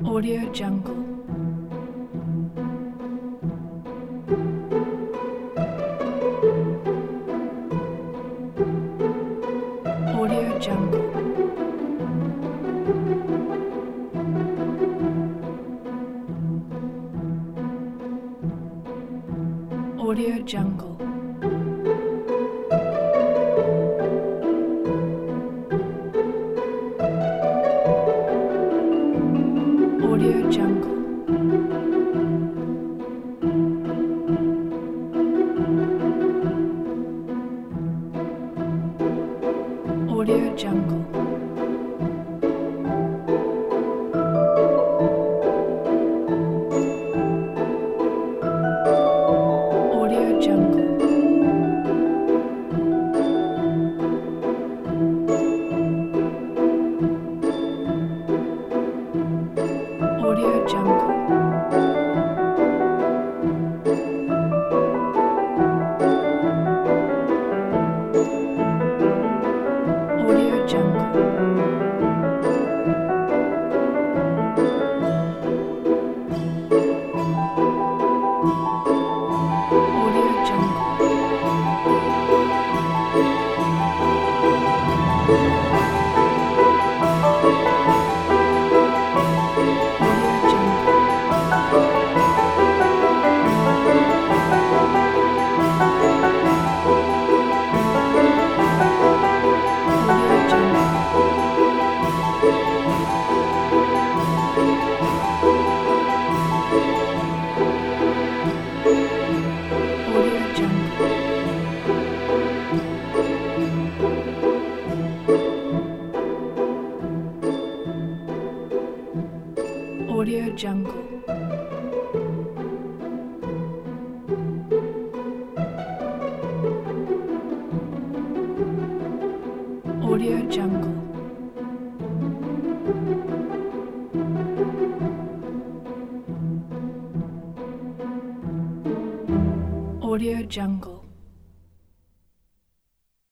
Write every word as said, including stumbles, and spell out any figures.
Audio Jungle. Audio Jungle. Audio Jungle. Audio Jungle. Audio Jungle. Audio Jungle. Audio Jungle. Audio Jungle. Audio Jungle. Audio Jungle. Audio Jungle. Audio Jungle.